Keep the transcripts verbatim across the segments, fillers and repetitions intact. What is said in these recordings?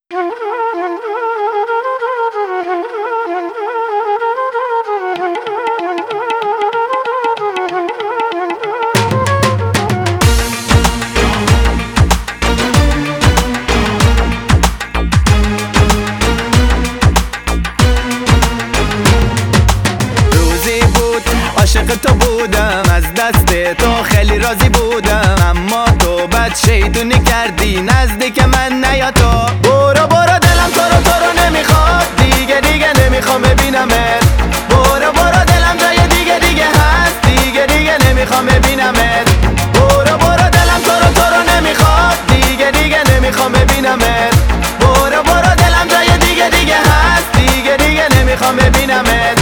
عاشق تو بودم، از دست تو خیلی راضی بودم، اما تو بد شیطونی کردی نزدیک من نیا تو. برو برو دلم تو رو تو رو نمیخواد، دیگه دیگه نمیخوام ببینمت. برو برو دلم جای دیگه دیگه هست، دیگه دیگه نمیخوام ببینمت. برو برو دلم تو رو تو رو نمیخواد، دیگه دیگه نمیخوام ببینمت. برو برو دلم جای دیگه دیگه هست، دیگه دیگه نمیخوام ببینمت.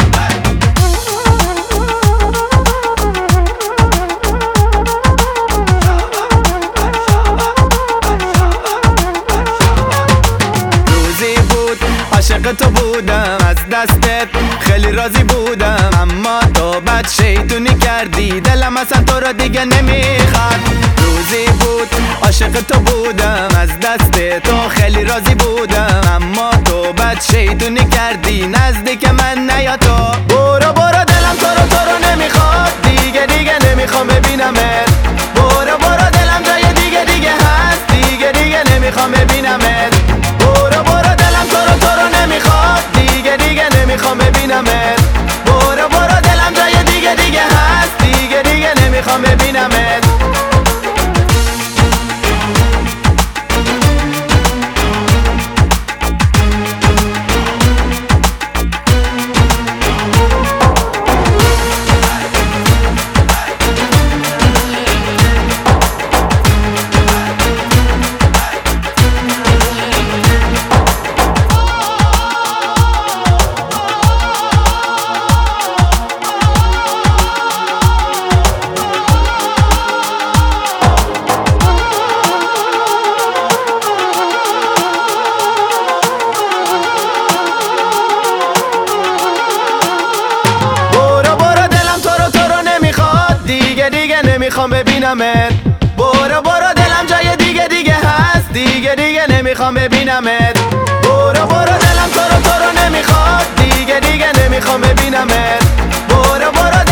عاشق تو بودم، از دستت خیلی راضی بودم، اما تو بد شیطونی کردی دلم اصلا تو رو دیگه نمیخواد. روزی بود عاشق تو بودم، از دست تو خیلی راضی بودم، اما تو بد شیطونی کردی نزدیک من نیا تو. برو برو دلم تو رو تو رو نمیخواد، دیگه دیگه نمیخوام ببینمت. برو برو دلم جای دیگه دیگه هست، دیگه دیگه نمیخوام ببینمت. برو برو دلم تو رو تو رو نمیخواد، دیگه دیگه نمیخوام ببینمت. برو برو دلم جای دیگه دیگه هست، دیگه دیگه نمیخوام ببینمت. نمیخوام ببینمت. برو برو دلم جای دیگه دیگه هست، دیگه دیگه نمیخوام ببینمت. برو برو دلم تو رو تو رو نمیخواد، دیگه دیگه نمیخوام ببینمت. برو برو